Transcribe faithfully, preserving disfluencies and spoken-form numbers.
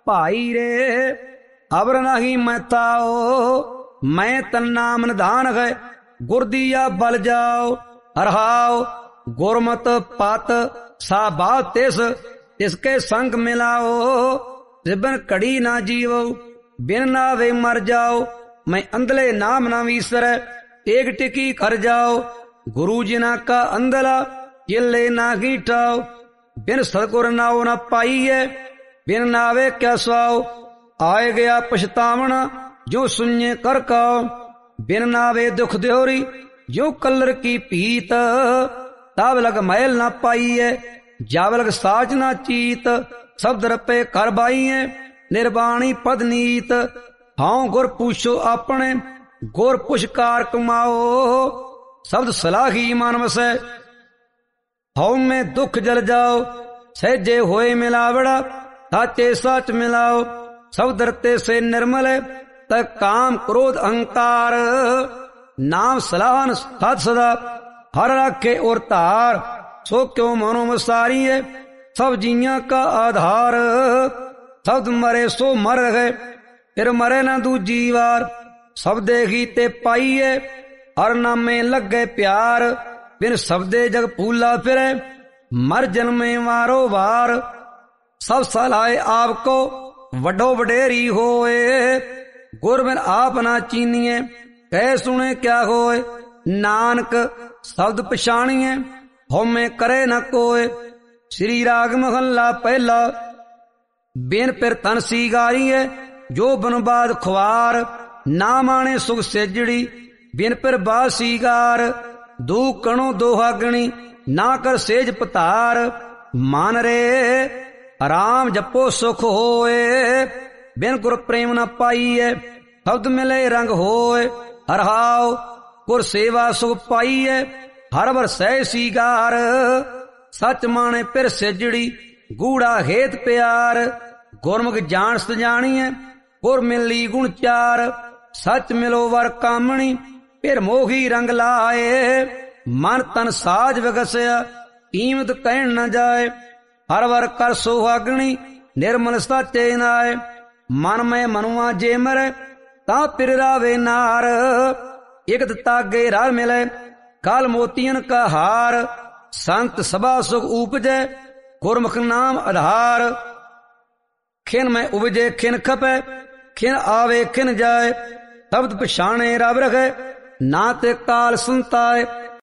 भाई रे अबर नहीं मैं ताओ, मैं तन्ना मन धान है गुर दिया बल जाओ। हरहाओ गुरमत पत सा बात तिस, इसके संग मिलाओ। रिबन कड़ी ना जीवो बिन नावे मर जाओ, मैं अंधले नाम ना वीसर एक टिकी कर जाओ। गुरु जिना का अंधला ये ना गीठाओ, बिन सतगुर नाव न पाइए बिन नावे क्या स्वाओ। आए गया पछतावना जो सुन्ये कर काओ, बिन नावे दुख द्योरी जो कलर की पीत। ताब लग मैल ना पाइए जाव लग साज ना चीत, शब्द रपे कर बाइए निर्वाणी पद नीत। हाँ गुर पूछो अपने गुर पुष्कार कमाओ, शब्द सलाही मान वसै हौ में दुख जल जाओ। सहजे होए मिलावड़ा साचे सच मिलाओ, सब डरते से निर्मल तक काम क्रोध अहंकार। नाम सलाहन सत सदा हर रखे और तार, सो क्यों मनो मसारी है सब जिया का आधार। शब्द मरे सो मर गए फिर मरे न दूजी बार, सब देखी ते पाइए हर नामे लग गए प्यार। बिन शब्दे जग फूला फिरे मर जन्मे मारो वार। सब सलाहे आपको वडो वडेरी होए, गुर बिन आप ना चीनिए कह सुने क्या होए। नानक शब्द पछाणिए होमे करे न कोय। श्री राग महला पहला। बिन फिर तन सीगारिए जो बनबाद खुआर, ना माने सुख सेजड़ी बिन फिर बाद सीगार। दू कणो दोहागणी ना कर सेज पतार, मान रे राम जपो सुख होए। बिन गुर प्रेम न पाइए शब्द मिले रंग होए। हरहाओ गुर सेवा सुख पाइए हर वर सह सीगार। सच माने फिर सेजड़ी गूढ़ा हेत प्यार, गुरमुख जान सजाणीए गुर मिली गुण चार। सच मिलो वर कामणी फिर मोही रंग लाए, मन तन साज विगसया कीमत कहन न जाए। हर वर कर सोहागणी निर्मल साचे नाय, मन में मनुआ जे मरे ता पिर रावे नार। एक तागे रार मिले काल मोतियन का हार, संत सभा सुख उपजे गुरमुख नाम आधार। खिन में उपजे खिन खपे खिन आवे खिन जाए, शब्द पछाणे रब रखे ना ते काल सुनताए।